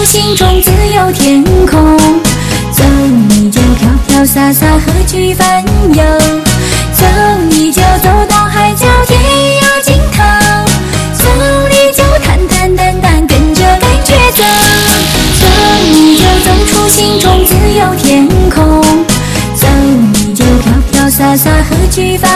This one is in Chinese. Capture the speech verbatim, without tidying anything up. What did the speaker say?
心中自有天空。走你就飘飘洒洒，何惧烦忧？走你就走到海角天涯尽头。走你就坦坦荡荡跟着感觉走。走你就走出心中自有天空。走你就飘飘洒洒，何惧烦